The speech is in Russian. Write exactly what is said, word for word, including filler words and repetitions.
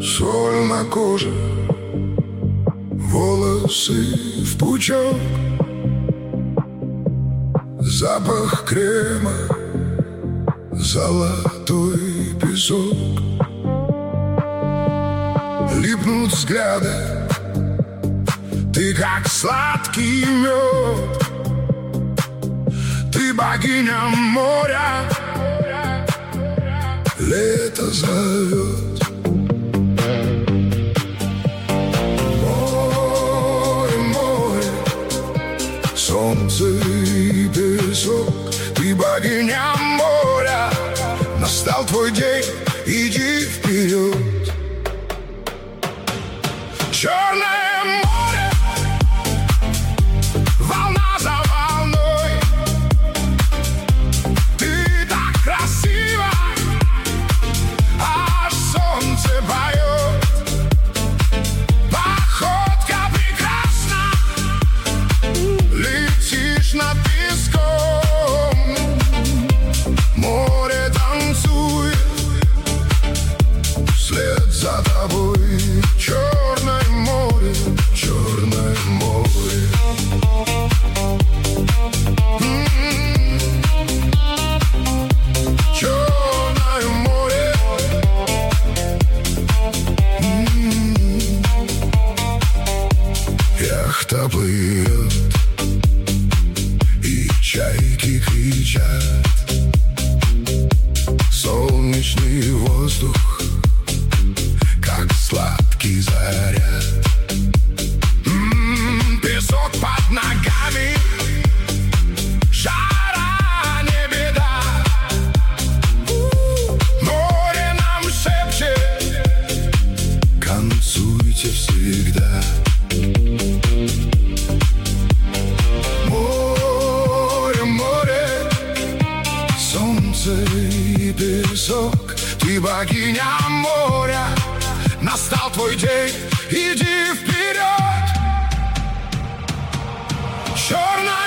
Соль на коже, волосы в пучок, запах крема, золотой песок. Липнут взгляды, ты как сладкий мед, ты богиня моря, лето зовет. Море, море, солнце и песок, ты богиня моря, настал твой день, иди вперед. Черное море, волна за волной, ты так красива, а солнце поет. Походка прекрасна, летишь над песком, море танцует вслед за тобой. Черное море, черное море. М-м-м. Черное море. М-м-м. Яхта плывет, и чайки кричат. Солнечный воздух, как сладкий заряд. М-м, песок под ногами, жара не беда. Море нам шепчет, танцуйте всегда. Море, море, солнце и песок, ты богиня моря, настал твой день, иди вперед. Черная